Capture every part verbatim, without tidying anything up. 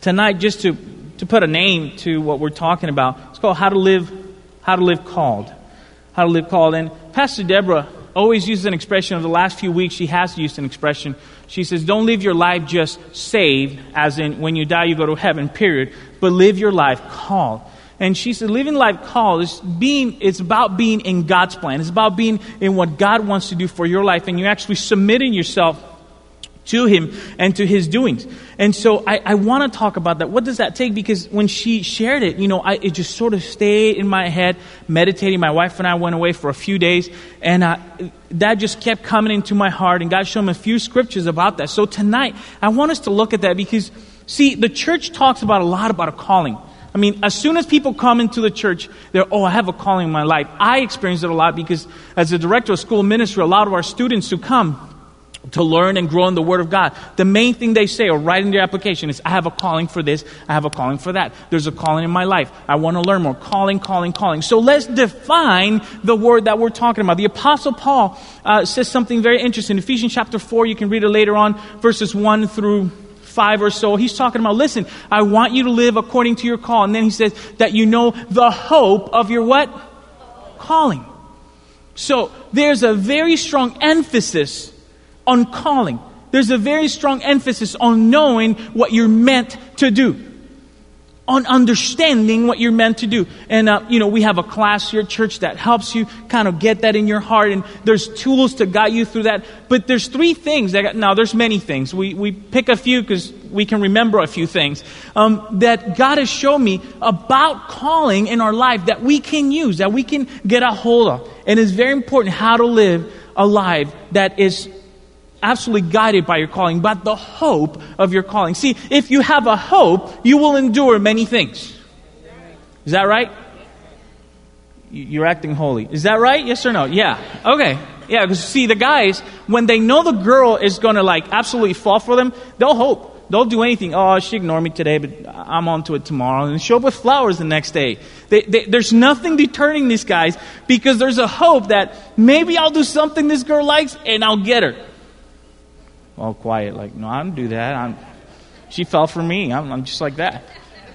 tonight, just to, to put a name to what we're talking about, it's called How to Live, How to Live Called. How to Live Called. And Pastor Deborah always uses an expression. Of the last few weeks, she has used an expression. She says, don't live your life just saved, as in when you die, you go to heaven, period. But live your life called. And she said, living life called is being, it's about being in God's plan. It's about being in what God wants to do for your life. And you're actually submitting yourself to Him and to His doings. And so I, I want to talk about that. What does that take? Because when she shared it, you know, I, it just sort of stayed in my head, meditating. My wife and I went away for a few days, and uh, that just kept coming into my heart, and God showed me a few scriptures about that. So tonight, I want us to look at that because, see, the church talks about a lot about a calling. I mean, as soon as people come into the church, they're, oh, I have a calling in my life. I experience it a lot because as a director of school ministry, a lot of our students who come to learn and grow in the Word of God, the main thing they say or write in their application is, I have a calling for this, I have a calling for that. There's a calling in my life. I want to learn more. Calling, calling, calling. So let's define the word that we're talking about. The Apostle Paul uh, says something very interesting. Ephesians chapter four, you can read it later on, verses one through five or so. He's talking about, listen, I want you to live according to your call. And then he says that you know the hope of your what? Calling. So there's a very strong emphasis on calling. There's a very strong emphasis on knowing what you're meant to do. On understanding what you're meant to do. And, uh, you know, we have a class here at church that helps you kind of get that in your heart. And there's tools to guide you through that. But there's three things. That got, now, there's many things. We we pick a few because we can remember a few things. Um, that God has shown me about calling in our life that we can use, that we can get a hold of. And it's very important how to live a life that is absolutely guided by your calling, but the hope of your calling. See, if you have a hope, you will endure many things. Is that right? You're acting holy. Is that right? Yes or no? Yeah. Okay. Yeah, because see, the guys, when they know the girl is going to like absolutely fall for them, they'll hope. They'll do anything. Oh, she ignored me today, but I'm on to it tomorrow. And show up with flowers the next day. They, they, there's nothing deterring these guys because there's a hope that maybe I'll do something this girl likes and I'll get her. All quiet, like, no, I don't do that. I'm, she fell for me. I'm, I'm just like that.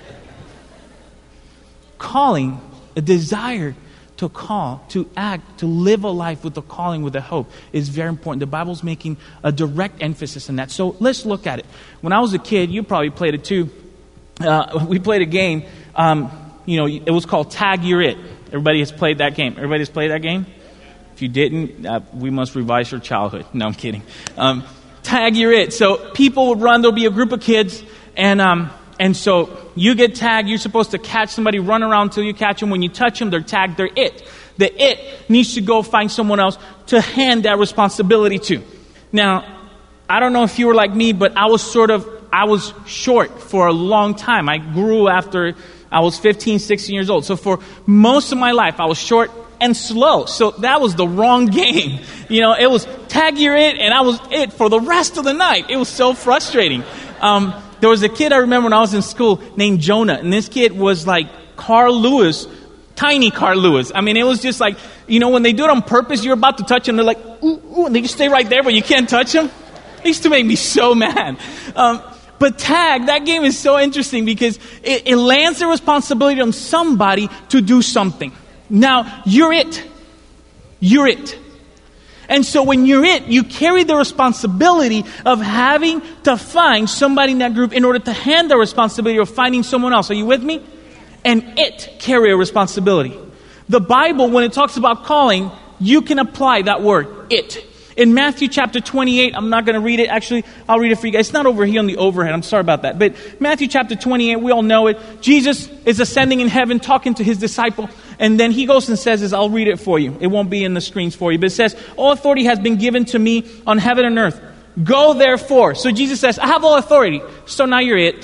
Calling, a desire to call, to act, to live a life with a calling, with a hope is very important. The Bible's making a direct emphasis on that. So let's look at it. When I was a kid, you probably played it too. Uh, we played a game. Um, you know, it was called Tag You're It. Everybody has played that game. Everybody has played that game? If you didn't, uh, we must revise your childhood. No, I'm kidding. Um, Tag You're It. So people would run. There'll be a group of kids, and um, and so you get tagged. You're supposed to catch somebody, run around until you catch them. When you touch them, they're tagged. They're it. The it needs to go find someone else to hand that responsibility to. Now, I don't know if you were like me, but I was sort of I was short for a long time. I grew after I was fifteen, sixteen years old. So for most of my life, I was short and slow. So that was the wrong game. You know, it was tag you're it, and I was it for the rest of the night. It was so frustrating. Um, there was a kid I remember when I was in school named Jonah, and this kid was like Carl Lewis, tiny Carl Lewis. I mean, it was just like, you know, when they do it on purpose, you're about to touch him, they're like, ooh, ooh, and they just stay right there, but you can't touch him. It used to make me so mad. Um, But tag, that game is so interesting because it, it lands the responsibility on somebody to do something. Now, you're it. You're it. And so when you're it, you carry the responsibility of having to find somebody in that group in order to hand the responsibility of finding someone else. Are you with me? And it carry a responsibility. The Bible, when it talks about calling, you can apply that word, it. In Matthew chapter twenty-eight, I'm not going to read it. Actually, I'll read it for you guys. It's not over here on the overhead. I'm sorry about that. But Matthew chapter twenty-eight, we all know it. Jesus is ascending in heaven, talking to his disciple. And then he goes and says this. I'll read it for you. It won't be in the screens for you. But it says, all authority has been given to me on heaven and earth. Go therefore. So Jesus says, I have all authority. So now you're it.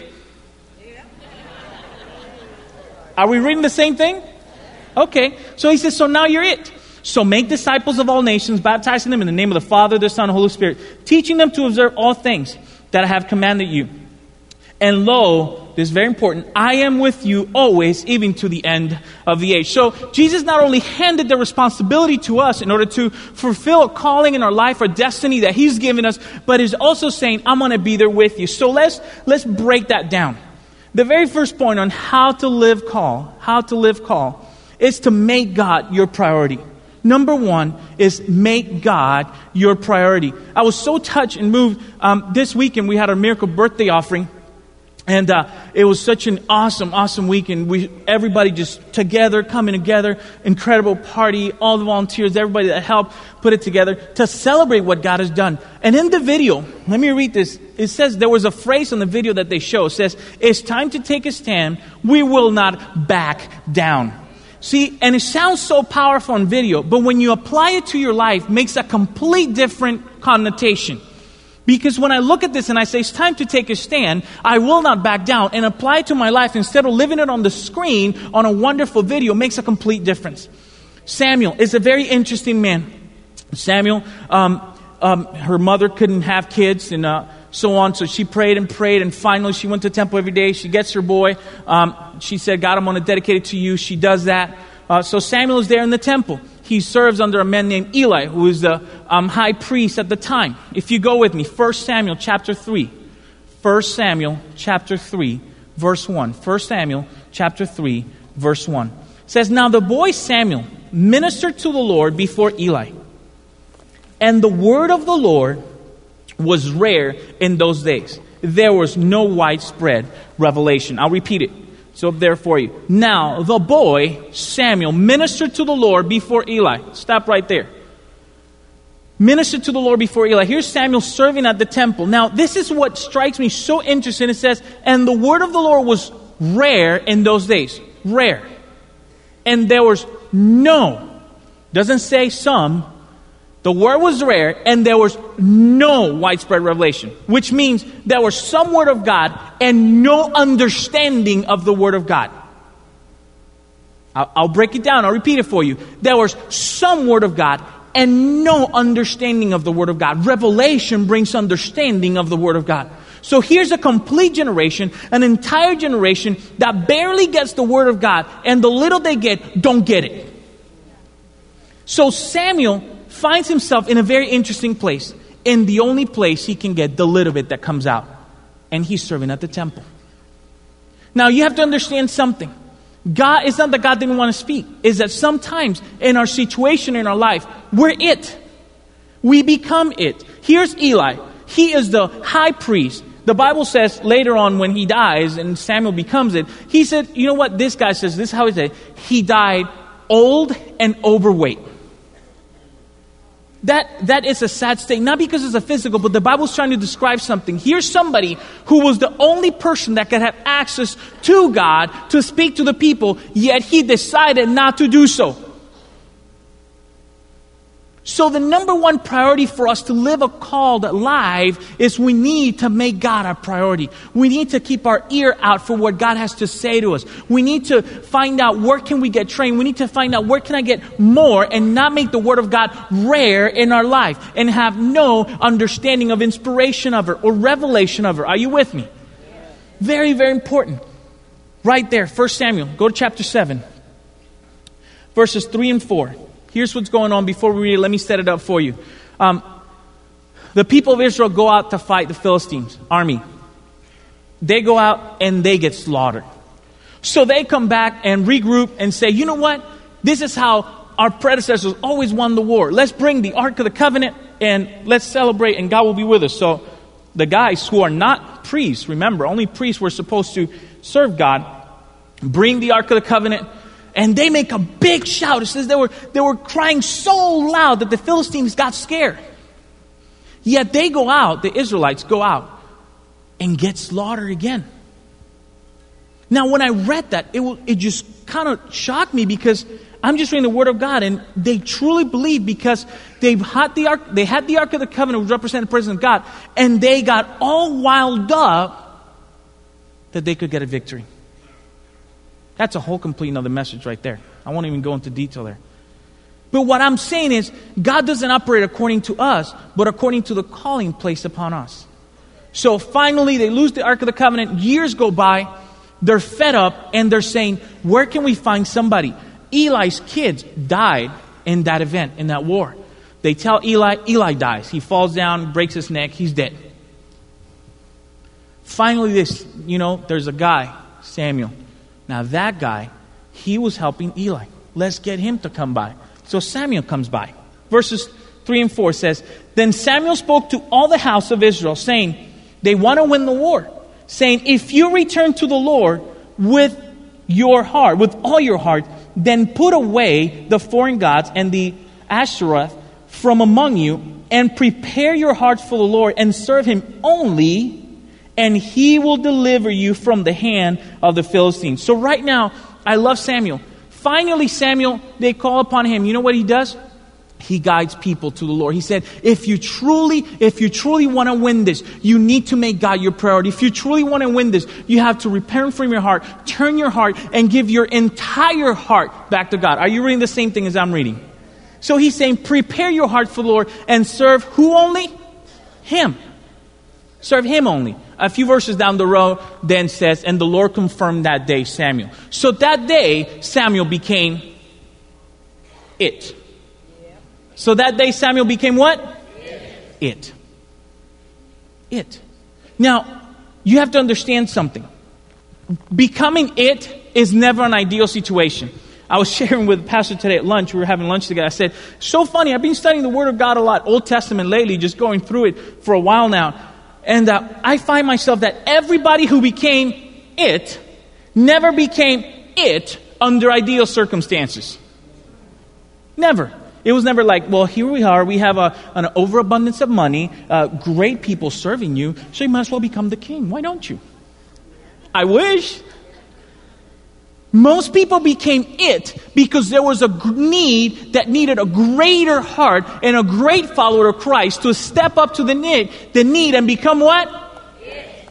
Are we reading the same thing? Okay. So he says, so now you're it. So make disciples of all nations, baptizing them in the name of the Father, the Son, and the Holy Spirit, teaching them to observe all things that I have commanded you. And lo, this is very important, I am with you always, even to the end of the age. So Jesus not only handed the responsibility to us in order to fulfill a calling in our life or destiny that he's given us, but is also saying, I'm going to be there with you. So let's let's break that down. The very first point on how to live call, how to live call, is to make God your priority. Number one is make God your priority. I was so touched and moved. Um, this weekend we had our miracle birthday offering. And uh, it was such an awesome, awesome weekend. We everybody just together, coming together, incredible party, all the volunteers, everybody that helped put it together to celebrate what God has done. And in the video, let me read this. It says, there was a phrase on the video that they show. It says, it's time to take a stand. We will not back down. See, and it sounds so powerful on video, but when you apply it to your life, it makes a complete different connotation. Because when I look at this and I say, it's time to take a stand, I will not back down, and apply it to my life instead of living it on the screen on a wonderful video, makes a complete difference. Samuel is a very interesting man. Samuel, um, um, her mother couldn't have kids and uh, so on, so she prayed and prayed, and finally she went to the temple every day. She gets her boy. Um, she said, God, I'm going to dedicate it to you. She does that. Uh, so Samuel is there in the temple. He serves under a man named Eli, who is the um, high priest at the time. If you go with me, First Samuel chapter three. First Samuel chapter three, verse one. First Samuel chapter three, verse one. It says, now the boy Samuel ministered to the Lord before Eli. And the word of the Lord was rare in those days. There was no widespread revelation. I'll repeat it. So up there for you. Now, the boy, Samuel, ministered to the Lord before Eli. Stop right there. Ministered to the Lord before Eli. Here's Samuel serving at the temple. Now, this is what strikes me so interesting. It says, and the word of the Lord was rare in those days. Rare. And there was no, doesn't say some, the word was rare, and there was no widespread revelation, which means there was some word of God and no understanding of the word of God. I'll, I'll break it down. I'll repeat it for you. There was some word of God and no understanding of the word of God. Revelation brings understanding of the word of God. So here's a complete generation, an entire generation that barely gets the word of God, and the little they get, don't get it. So Samuel finds himself in a very interesting place, in the only place he can get the little bit that comes out. And he's serving at the temple. Now you have to understand something. God, it's not that God didn't want to speak. It's that sometimes in our situation in our life, we're it. We become it. Here's Eli. He is the high priest. The Bible says later on when he dies and Samuel becomes it, he said, you know what this guy says, this is how he said, he died old and overweight. That, that is a sad state, not because it's a physical, but the Bible's trying to describe something. Here's somebody who was the only person that could have access to God to speak to the people, yet he decided not to do so. So the number one priority for us to live a called life is we need to make God our priority. We need to keep our ear out for what God has to say to us. We need to find out where can we get trained. We need to find out where can I get more and not make the Word of God rare in our life and have no understanding of inspiration of it or revelation of it. Are you with me? Very, very important. Right there, First Samuel. Go to chapter seven. Verses three and four. Here's what's going on before we read it. Let me set it up for you. Um, the people of Israel go out to fight the Philistines' army. They go out and they get slaughtered. So they come back and regroup and say, you know what? This is how our predecessors always won the war. Let's bring the Ark of the Covenant and let's celebrate and God will be with us. So the guys who are not priests, remember, only priests were supposed to serve God, bring the Ark of the Covenant. And they make a big shout. It says they were, they were crying so loud that the Philistines got scared. Yet they go out, the Israelites go out and get slaughtered again. Now when I read that, it, will, it just kind of shocked me because I'm just reading the Word of God and they truly believe because they've had the Ark, they had the Ark of the Covenant which represented the presence of God, and they got all wild up that they could get a victory. That's a whole complete another message right there. I won't even go into detail there. But what I'm saying is, God doesn't operate according to us, but according to the calling placed upon us. So finally, they lose the Ark of the Covenant. Years go by. They're fed up, and they're saying, where can we find somebody? Eli's kids died in that event, in that war. They tell Eli, Eli dies. He falls down, breaks his neck, he's dead. Finally, this, you know, there's a guy, Samuel. Now that guy, he was helping Eli. Let's get him to come by. So Samuel comes by. Verses three and four says, Then Samuel spoke to all the house of Israel, saying, they want to win the war, saying, if you return to the Lord with your heart, with all your heart, then put away the foreign gods and the Asherah from among you, and prepare your hearts for the Lord, and serve him only, and he will deliver you from the hand of the Philistines. So right now, I love Samuel. Finally, Samuel, they call upon him. You know what he does? He guides people to the Lord. He said, if you truly, if you truly want to win this, you need to make God your priority. If you truly want to win this, you have to repent from your heart, turn your heart, and give your entire heart back to God. Are you reading the same thing as I'm reading? So he's saying, prepare your heart for the Lord and serve who only? Him. Serve him only. A few verses down the road then says, and the Lord confirmed that day Samuel. So that day, Samuel became it. So that day Samuel became what? It. It. It. Now, you have to understand something. Becoming it is never an ideal situation. I was sharing with Pastor today at lunch. We were having lunch together. I said, so funny. I've been studying the Word of God a lot, Old Testament lately, just going through it for a while now. And uh, I find myself that everybody who became it never became it under ideal circumstances. Never. It was never like, well, here we are. We have a, an overabundance of money, uh, great people serving you, so you might as well become the king. Why don't you? I wish. Most people became it because there was a need that needed a greater heart and a great follower of Christ to step up to the need, the need and become what? It.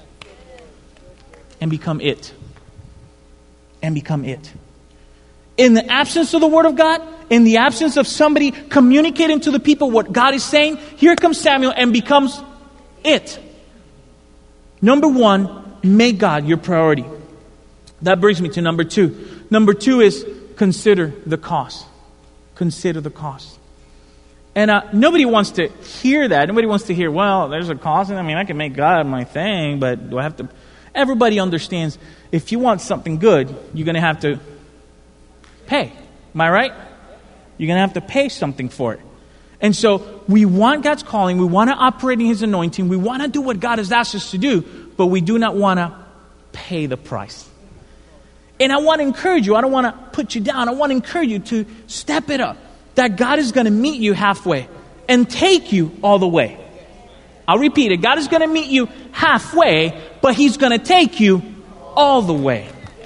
And become it. And become it. In the absence of the Word of God, in the absence of somebody communicating to the people what God is saying, here comes Samuel and becomes it. Number one, make God your priority. That brings me to number two. Number two is consider the cost. Consider the cost. And uh, nobody wants to hear that. Nobody wants to hear, well, there's a cost. I mean, I can make God my thing, but do I have to? Everybody understands if you want something good, you're going to have to pay. Am I right? You're going to have to pay something for it. And so we want God's calling. We want to operate in His anointing. We want to do what God has asked us to do, but we do not want to pay the price. And I want to encourage you. I don't want to put you down. I want to encourage you to step it up. That God is going to meet you halfway and take you all the way. I'll repeat it. God is going to meet you halfway, but He's going to take you all the way.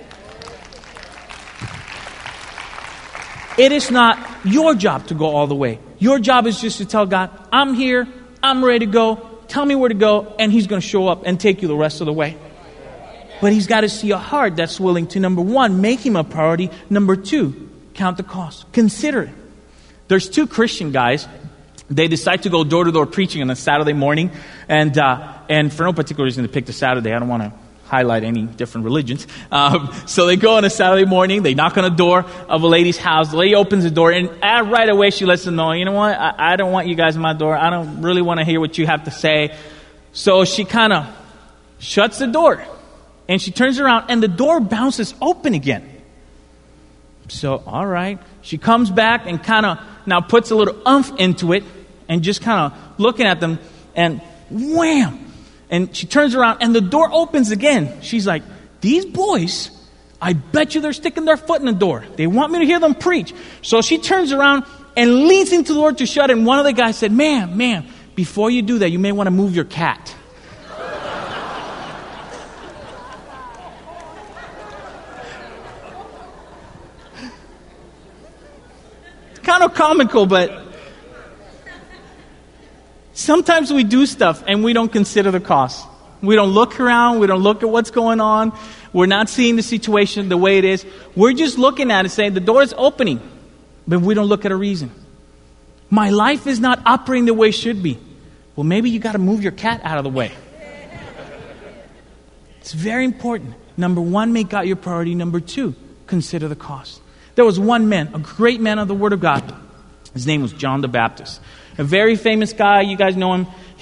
It is not your job to go all the way. Your job is just to tell God, I'm here, I'm ready to go, tell me where to go, and He's going to show up and take you the rest of the way. But He's got to see a heart that's willing to, number one, make Him a priority. Number two, count the cost. Consider it. There's two Christian guys. They decide to go door-to-door preaching on a Saturday morning. And uh, and for no particular reason, they picked a Saturday. I don't want to highlight any different religions. Um, so they go on a Saturday morning. They knock on the door of a lady's house. The lady opens the door. And uh, right away, she lets them know, you know what? I, I don't want you guys at my door. I don't really want to hear what you have to say. So she kind of shuts the door. And she turns around and the door bounces open again. So, all right. She comes back and kind of now puts a little oomph into it and just kind of looking at them and wham. And she turns around and the door opens again. She's like, these boys, I bet you they're sticking their foot in the door. They want me to hear them preach. So she turns around and leans into the door to shut it. And one of the guys said, ma'am, ma'am, before you do that, you may want to move your cat. Kind of comical, but sometimes we do stuff and we don't consider the cost. We don't look around. We don't look at what's going on. We're not seeing the situation the way it is. We're just looking at it saying the door is opening, but we don't look at a reason. My life is not operating the way it should be. Well, maybe you got to move your cat out of the way. It's very important. Number one, make God your priority. Number two, consider the cost. There was one man, a great man of the Word of God. His name was John the Baptist. A very famous guy. You guys know him.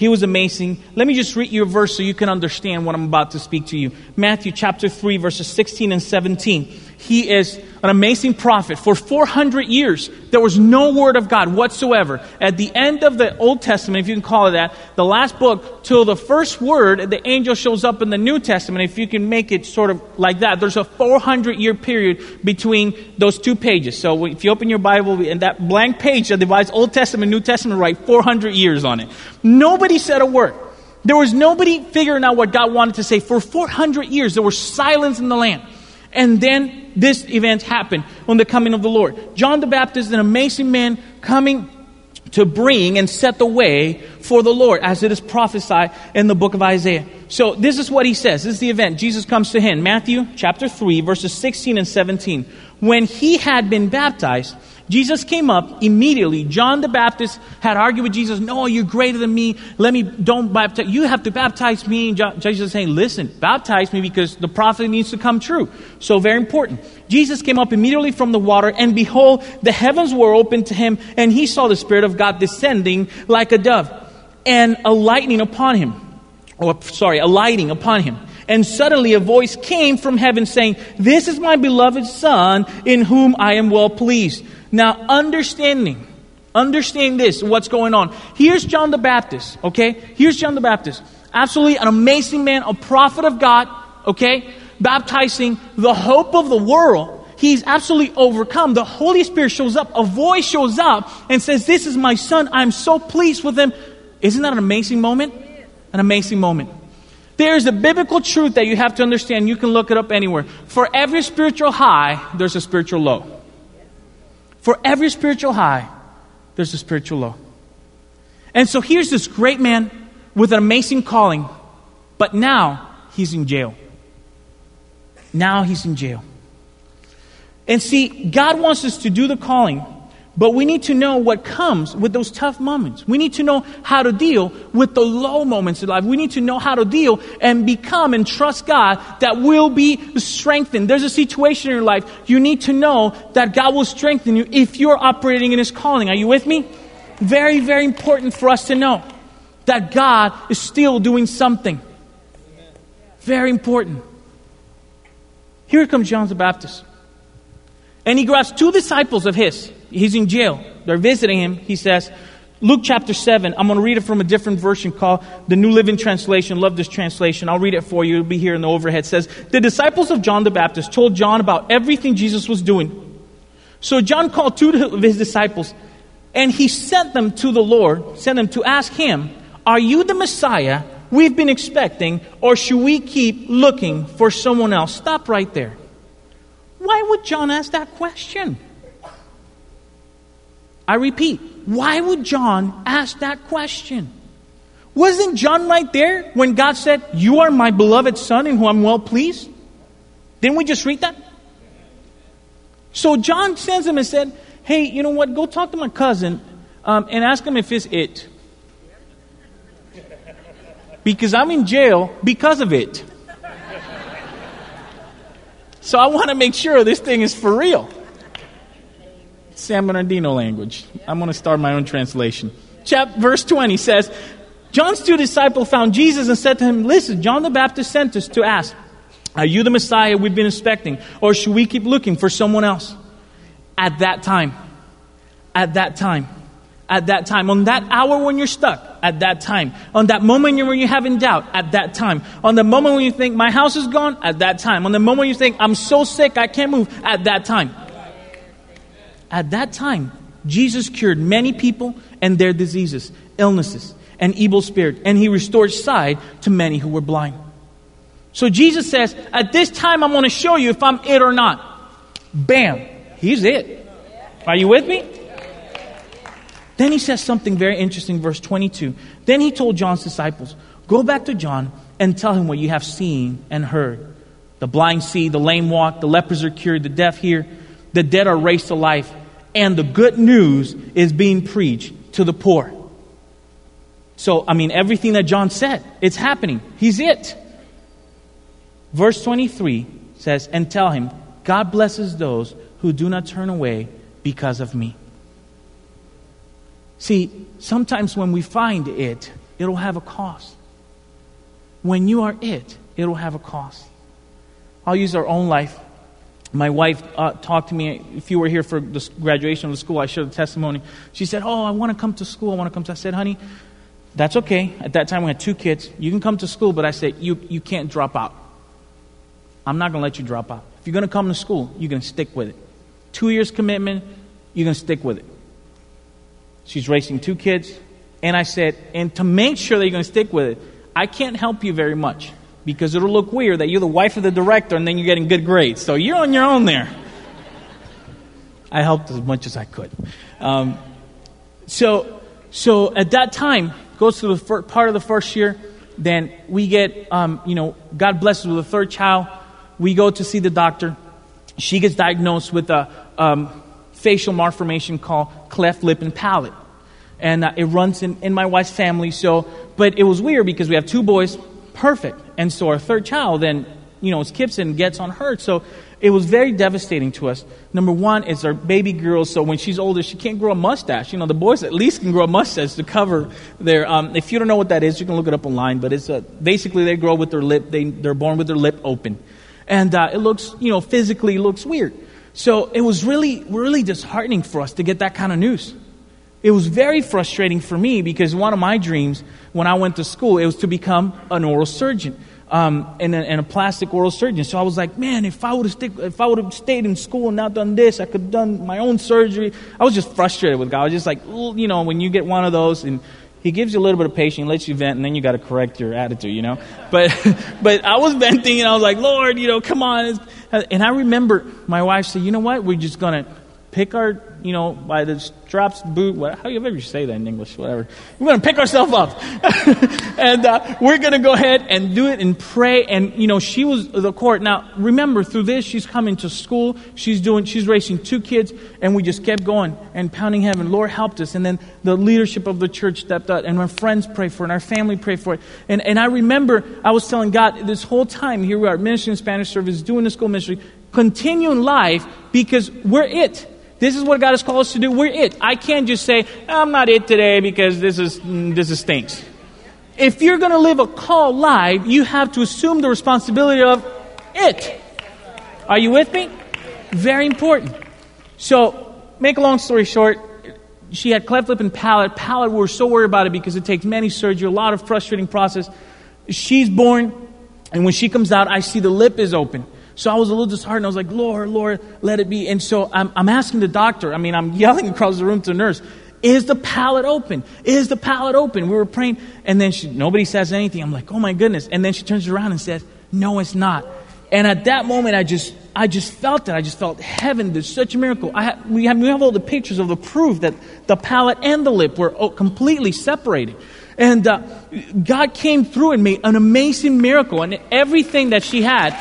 He was amazing. Let me just read you a verse so you can understand what I'm about to speak to you. Matthew chapter three, verses sixteen and seventeen. He is an amazing prophet. For four hundred years, there was no word of God whatsoever. At the end of the Old Testament, if you can call it that, the last book, till the first word, the angel shows up in the New Testament, if you can make it sort of like that, there's a four hundred year period between those two pages. So if you open your Bible, and that blank page that divides Old Testament and New Testament, write four hundred years on it. Nobody said a word. There was nobody figuring out what God wanted to say. For four hundred years, there was silence in the land. And then this event happened on the coming of the Lord. John the Baptist, an amazing man, coming to bring and set the way for the Lord, as it is prophesied in the book of Isaiah. So this is what he says. This is the event. Jesus comes to him. Matthew chapter three, verses sixteen and seventeen. When he had been baptized, Jesus came up immediately. John the Baptist had argued with Jesus. No, you're greater than me. Let me, don't baptize. You have to baptize me. And Jesus is saying, listen, baptize me because the prophet needs to come true. So very important. Jesus came up immediately from the water, and behold, the heavens were opened to him, and he saw the Spirit of God descending like a dove, and a lightning upon him. Or, sorry, alighting upon him. And suddenly a voice came from heaven saying, this is my beloved Son, in whom I am well pleased. Now, understanding, understand this, what's going on. Here's John the Baptist, okay? Here's John the Baptist. Absolutely an amazing man, a prophet of God, okay? Baptizing the hope of the world. He's absolutely overcome. The Holy Spirit shows up. A voice shows up and says, this is my Son. I'm so pleased with him. Isn't that an amazing moment? An amazing moment. There's a biblical truth that you have to understand. You can look it up anywhere. For every spiritual high, there's a spiritual low. For every spiritual high, there's a spiritual low. And so here's this great man with an amazing calling, but now he's in jail. Now he's in jail. And see, God wants us to do the calling, but we need to know what comes with those tough moments. We need to know how to deal with the low moments in life. We need to know how to deal and become and trust God that will be strengthened. There's a situation in your life. You need to know that God will strengthen you if you're operating in His calling. Are you with me? Very, very important for us to know that God is still doing something. Very important. Here comes John the Baptist. And he grabs two disciples of his. He's in jail. They're visiting him. He says, Luke chapter seven, I'm going to read it from a different version called the New Living Translation. Love this translation. I'll read it for you. It'll be here in the overhead. It says, the disciples of John the Baptist told John about everything Jesus was doing. So John called two of his disciples, and he sent them to the Lord, sent them to ask him, are you the Messiah we've been expecting, or should we keep looking for someone else? Stop right there. Why would John ask that question? I repeat, why would John ask that question? Wasn't John right there when God said, you are my beloved Son in whom I'm well pleased? Didn't we just read that? So John sends him and said, hey, you know what, go talk to my cousin um, and ask him if it's it. Because I'm in jail because of it. So I want to make sure this thing is for real. San Bernardino language. I'm going to start my own translation. Chap- verse twenty says, John's two disciples found Jesus and said to him, listen, John the Baptist sent us to ask, are you the Messiah we've been expecting? Or should we keep looking for someone else? At that time, at that time, at that time, on that hour when you're stuck, at that time, on that moment when you're having doubt, at that time, on the moment when you think my house is gone, at that time, on the moment you think I'm so sick I can't move, at that time. At that time, Jesus cured many people and their diseases, illnesses, and evil spirit, and He restored sight to many who were blind. So Jesus says, at this time I'm going to show you if I'm it or not. Bam, He's it. Are you with me? Then He says something very interesting, verse twenty-two. Then He told John's disciples, go back to John and tell him what you have seen and heard. The blind see, the lame walk, the lepers are cured, the deaf hear, the dead are raised to life, and the good news is being preached to the poor. So, I mean, everything that John said, it's happening. He's it. Verse twenty-three says, and tell him, God blesses those who do not turn away because of me. See, sometimes when we find it, it'll have a cost. When you are it, it'll have a cost. I'll use our own life. My wife uh, talked to me, if you were here for the graduation of the school, I shared the testimony. She said, oh, I want to come to school. I want to come to, I said, honey, that's okay. At that time, we had two kids. You can come to school, but I said, you, you can't drop out. I'm not going to let you drop out. If you're going to come to school, you're going to stick with it. Two years commitment, you're going to stick with it. She's raising two kids. And I said, and to make sure that you're going to stick with it, I can't help you very much. Because it'll look weird that you're the wife of the director and then you're getting good grades. So you're on your own there. I helped as much as I could. Um, so, so at that time, goes through the fir- part of the first year. Then we get, um, you know, God blesses with a third child. We go to see the doctor. She gets diagnosed with a um, facial malformation called cleft lip and palate. And uh, it runs in, in my wife's family. So, but it was weird because we have two boys. Perfect. And so our third child then, you know, skips and gets on her. So it was very devastating to us. Number one is our baby girl. So when she's older, she can't grow a mustache. You know, the boys at least can grow a mustache to cover their, um, if you don't know what that is, you can look it up online. But it's a, basically they grow with their lip, they, they're born with their lip open. And uh, it looks, you know, physically looks weird. So it was really, really disheartening for us to get that kind of news. It was very frustrating for me because one of my dreams when I went to school, it was to become an oral surgeon um, and, a, and a plastic oral surgeon. So I was like, man, if I would have stick, if I would have stayed in school and not done this, I could have done my own surgery. I was just frustrated with God. I was just like, you know, when you get one of those and He gives you a little bit of patience, lets you vent, and then you got to correct your attitude, you know. But but I was venting, and I was like, Lord, you know, come on. And I remember my wife said, you know what, we're just going to pick our, you know, by the straps, boot, what, how do you ever say that in English, whatever. We're going to pick ourselves up. and uh, we're going to go ahead and do it and pray. And, you know, she was the court. Now, remember, through this, she's coming to school. She's doing, she's raising two kids. And we just kept going and pounding heaven. Lord helped us. And then the leadership of the church stepped up. And our friends prayed for it. And our family prayed for it. And, and I remember I was telling God, this whole time, here we are, ministering in Spanish service, doing the school ministry, continuing life because we're it. This is what God has called us to do. We're it. I can't just say, I'm not it today because this is this is stinks. If you're going to live a called life, you have to assume the responsibility of it. Are you with me? Very important. So, make a long story short, she had cleft lip and palate. Palate, we were so worried about it because it takes many surgery, a lot of frustrating process. She's born, and when she comes out, I see the lip is open. So I was a little disheartened. I was like, Lord, Lord, let it be. And so I'm, I'm asking the doctor, I mean, I'm yelling across the room to the nurse, is the palate open? Is the palate open? We were praying. And then she, nobody says anything. I'm like, oh my goodness. And then she turns around and says, no, it's not. And at that moment, I just, I just felt it. I just felt heaven. There's such a miracle. I have, we have, we have all the pictures of the proof that the palate and the lip were completely separated. And uh, God came through and made an amazing miracle. And everything that she had,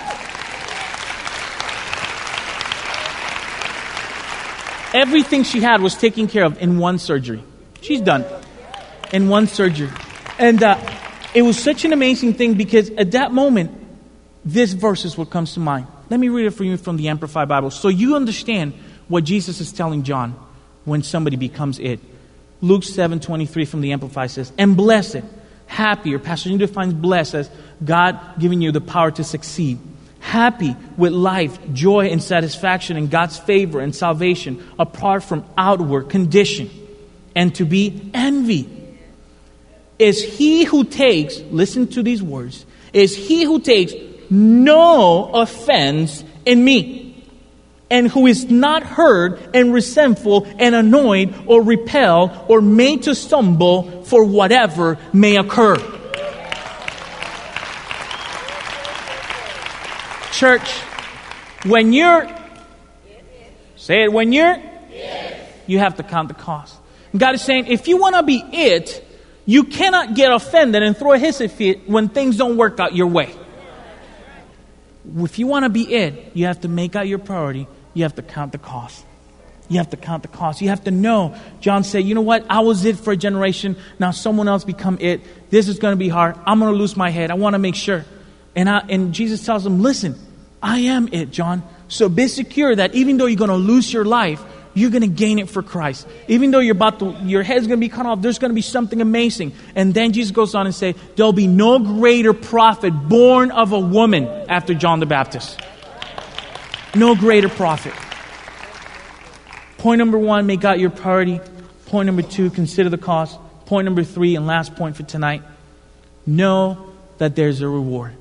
everything she had was taken care of in one surgery. She's done. In one surgery. And uh, it was such an amazing thing because at that moment, this verse is what comes to mind. Let me read it for you from the Amplified Bible so you understand what Jesus is telling John when somebody becomes it. Luke seven twenty-three from the Amplified says, and blessed, happy, or Pastor Jim defines blessed as God giving you the power to succeed. Happy with life, joy, and satisfaction in God's favor and salvation apart from outward condition. And to be envy is he who takes, listen to these words, is he who takes no offense in me, and who is not hurt and resentful and annoyed or repelled or made to stumble for whatever may occur. Church, when you're, say it, when you're, you have to count the cost. And God is saying, if you want to be it, you cannot get offended and throw a hissy fit when things don't work out your way. If you want to be it, you have to make out your priority. You have to count the cost. You have to count the cost. You have to know. John said, you know what? I was it for a generation. Now someone else become it. This is going to be hard. I'm going to lose my head. I want to make sure. And, I, and Jesus tells him, listen, I am it, John. So be secure that even though you're going to lose your life, you're going to gain it for Christ. Even though you're about to, your head's going to be cut off, there's going to be something amazing. And then Jesus goes on and say, there'll be no greater prophet born of a woman after John the Baptist. No greater prophet. Point number one, make God your priority. Point number two, consider the cost. Point number three, and last point for tonight, know that there's a reward.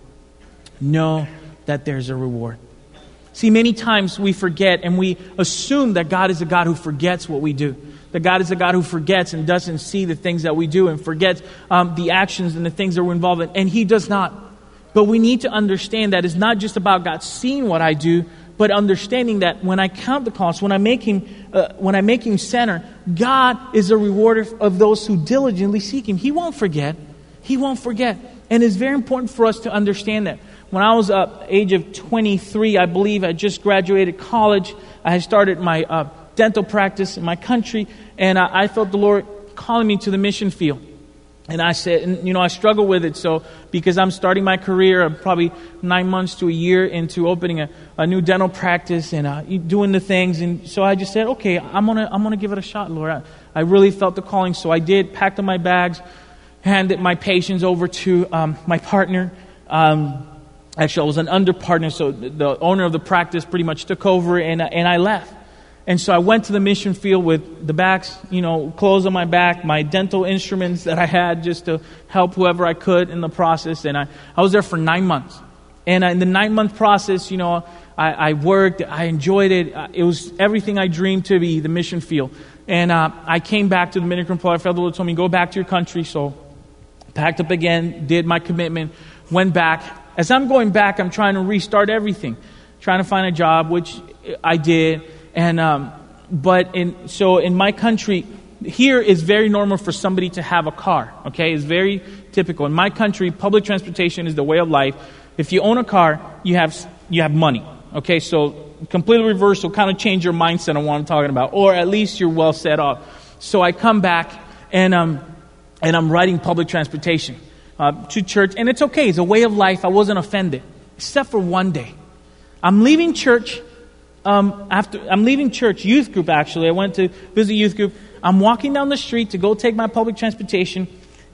Know that there's a reward. See, many times we forget and we assume that God is a God who forgets what we do. That God is a God who forgets and doesn't see the things that we do and forgets um, the actions and the things that we're involved in. And He does not. But we need to understand that it's not just about God seeing what I do, but understanding that when I count the cost, when I make Him, uh, when I make Him center, God is a rewarder of those who diligently seek Him. He won't forget. He won't forget. And it's very important for us to understand that. When I was uh, age of twenty-three, I believe, I just graduated college. I had started my uh, dental practice in my country, and uh, I felt the Lord calling me to the mission field. And I said, and, you know, I struggle with it. So because I'm starting my career, I'm probably nine months to a year into opening a, a new dental practice and uh, doing the things. And so I just said, okay, I'm gonna I'm gonna give it a shot, Lord. I, I really felt the calling, so I did. Packed up my bags, handed my patients over to um, my partner. Um, Actually, I was an under partner, so the owner of the practice pretty much took over, and and I left. And so I went to the mission field with the bags, you know, clothes on my back, my dental instruments that I had just to help whoever I could in the process. And I, I was there for nine months. And in the nine-month process, you know, I, I worked, I enjoyed it. It was everything I dreamed to be, the mission field. And uh, I came back to the Dominican Republic. The Lord told me, go back to your country. So packed up again, did my commitment, went back. As I'm going back, I'm trying to restart everything, trying to find a job, which I did. And um, but in so in my country, here is very normal for somebody to have a car. Okay, it's very typical. In my country, public transportation is the way of life. If you own a car, you have you have money. Okay, so completely reverse will kind of change your mindset on what I'm talking about, or at least you're well set up. So I come back and um and I'm riding public transportation uh, to church, and it's okay. It's a way of life. I wasn't offended, except for one day. I'm leaving church. Um, after I'm leaving church, youth group actually. I went to visit youth group. I'm walking down the street to go take my public transportation.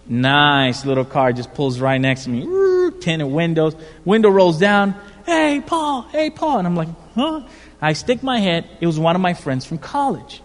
Nice little car just pulls right next to me. Tinted windows. Window rolls down. Hey, Paul. Hey, Paul. And I'm like, huh? I stick my head. It was one of my friends from college.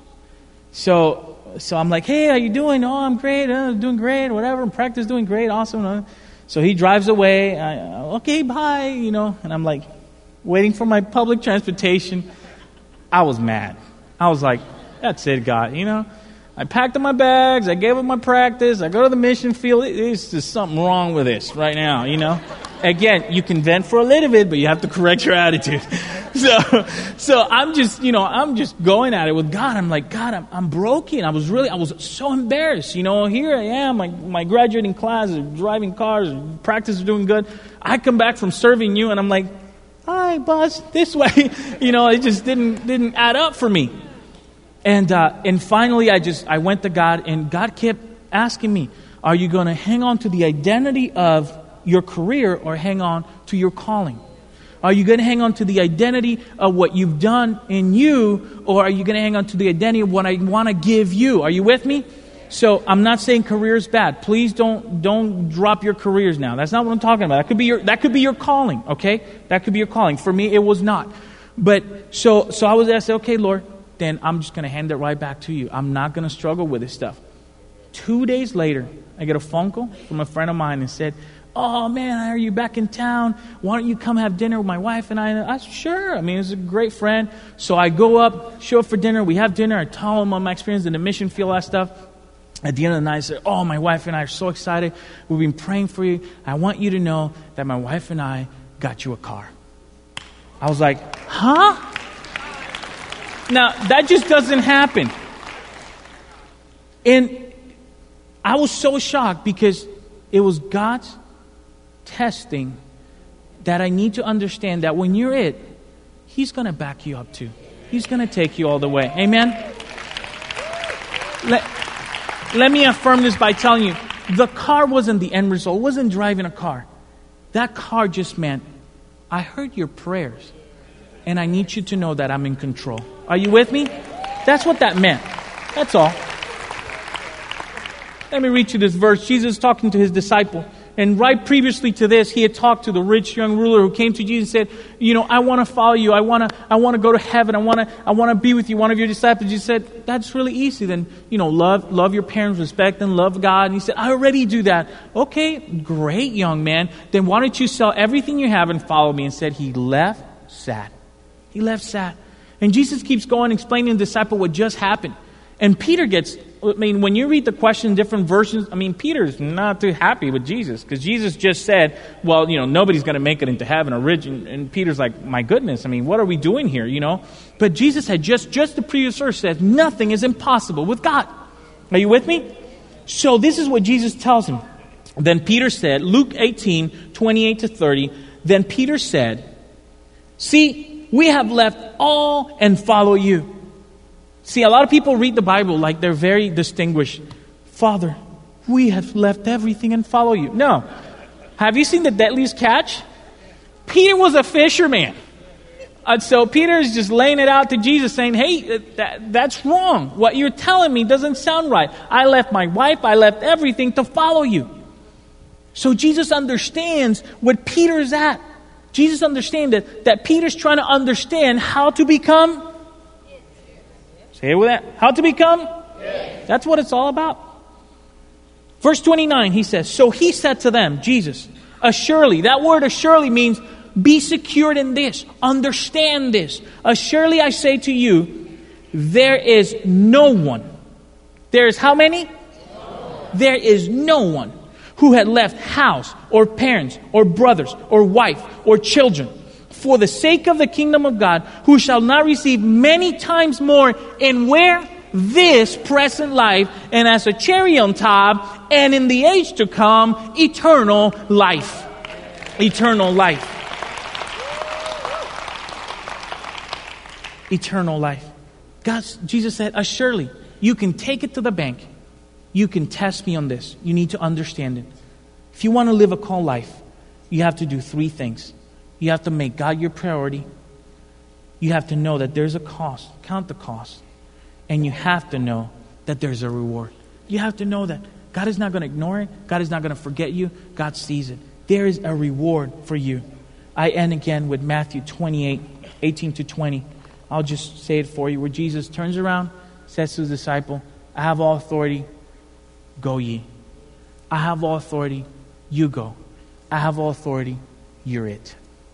So, so I'm like, hey, how you doing? Oh, I'm great. Uh, doing great. Whatever. Practice doing great. Awesome. Uh, so he drives away. I, okay, bye. You know, and I'm like, waiting for my public transportation. I was mad. I was like, that's it, God, you know. I packed up my bags. I gave up my practice. I go to the mission field. There's just something wrong with this right now, you know. Again, you can vent for a little bit, but you have to correct your attitude. So, so I'm just, you know, I'm just going at it with God. I'm like, God, I'm, I'm broken. I was really, I was so embarrassed. You know, here I am, my, my graduating class, driving cars, practice is doing good. I come back from serving you, and I'm like, hi, boss, this way. You know, it just didn't didn't add up for me. And uh, and finally, I just I went to God, and God kept asking me, are you going to hang on to the identity of your career or hang on to your calling? Are you going to hang on to the identity of what you've done in you, or are you going to hang on to the identity of what I want to give you? Are you with me? So I'm not saying career is bad. Please don't don't drop your careers now. That's not what I'm talking about. That could be your that could be your calling, okay? That could be your calling. For me, it was not. But so so I was asked, okay, Lord, then I'm just going to hand it right back to you. I'm not going to struggle with this stuff. Two days later, I get a phone call from a friend of mine and said, oh, man, are you back in town? Why don't you come have dinner with my wife and I? And I said, sure. I mean, he's a great friend. So I go up, show up for dinner. We have dinner. I tell him about my experience in the mission field, that stuff. At the end of the night, I said, oh, my wife and I are so excited. We've been praying for you. I want you to know that my wife and I got you a car. I was like, huh? Now, that just doesn't happen. And I was so shocked because it was God's testing that I need to understand that when you're it, He's going to back you up too. He's going to take you all the way. Amen? Let, let me affirm this by telling you, the car wasn't the end result. It wasn't driving a car. That car just meant, I heard your prayers, and I need you to know that I'm in control. Are you with me? That's what that meant. That's all. Let me read you this verse. Jesus talking to his disciple. And right previously to this, he had talked to the rich young ruler who came to Jesus and said, you know, I want to follow you. I want to I want to go to heaven. I want to I want to be with you, one of your disciples. Jesus said, that's really easy. Then, you know, love love your parents, respect them, love God. And he said, I already do that. Okay, great, young man. Then why don't you sell everything you have and follow me? And said he left sad. He left sad. And Jesus keeps going, explaining to the disciple what just happened. And Peter gets, I mean, when you read the question in different versions, I mean, Peter's not too happy with Jesus. Because Jesus just said, well, you know, nobody's going to make it into heaven. Or rich. And, and Peter's like, my goodness, I mean, what are we doing here, you know? But Jesus had just, just the previous verse said, nothing is impossible with God. Are you with me? So this is what Jesus tells him. Then Peter said, Luke eighteen, twenty-eight to thirty, then Peter said, see, we have left all and follow you. See, a lot of people read the Bible like they're very distinguished. Father, we have left everything and follow you. No. Have you seen the deadliest catch? Peter was a fisherman. And so Peter is just laying it out to Jesus saying, hey, that, that's wrong. What you're telling me doesn't sound right. I left my wife, I left everything to follow you. So Jesus understands what Peter's at. Jesus understands that, that Peter's trying to understand how to become... Say it with that. How to become? Yes. That's what it's all about. Verse twenty-nine, he says, so he said to them, Jesus, assuredly, that word assuredly means be secured in this. Understand this. Assuredly, I say to you, there is no one. There is how many? No. There is no one who had left house or parents or brothers or wife or children for the sake of the kingdom of God, who shall not receive many times more in where? This present life, and as a cherry on top, and in the age to come, eternal life. Eternal life. Eternal life. God, Jesus said, assuredly, you can take it to the bank. You can test me on this. You need to understand it. If you want to live a called life, you have to do three things. You have to make God your priority. You have to know that there's a cost. Count the cost. And you have to know that there's a reward. You have to know that God is not going to ignore it. God is not going to forget you. God sees it. There is a reward for you. I end again with Matthew twenty-eight, eighteen to twenty. I'll just say it for you. Where Jesus turns around, says to his disciple, I have all authority. Go ye. I have all authority. You go. I have all authority. You're it.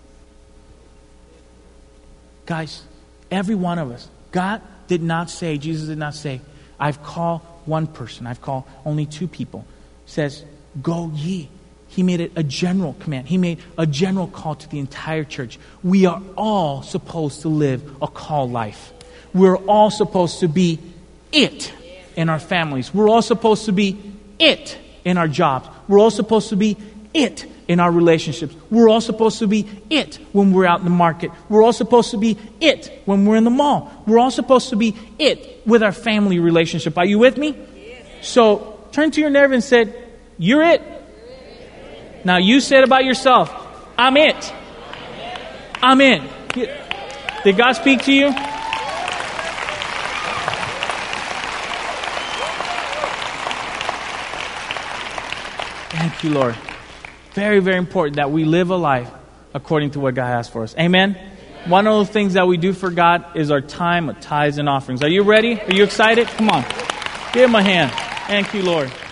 Guys, every one of us, God did not say, Jesus did not say, I've called one person, I've called only two people. He says, go ye. He made it a general command. He made a general call to the entire church. We are all supposed to live a called life. We're all supposed to be it in our families. We're all supposed to be it in our jobs. We're all supposed to be it in our relationships. We're all supposed to be it when we're out in the market. We're all supposed to be it when we're in the mall. We're all supposed to be it with our family relationship. Are you with me? So turn to your neighbor and say, you're it. Now you say it about yourself. I'm it. I'm in. Did God speak to you? Thank you, Lord. Very, very important that we live a life according to what God has for us. Amen? Amen? One of the things that we do for God is our time of tithes and offerings. Are you ready? Are you excited? Come on. Give him a hand. Thank you, Lord.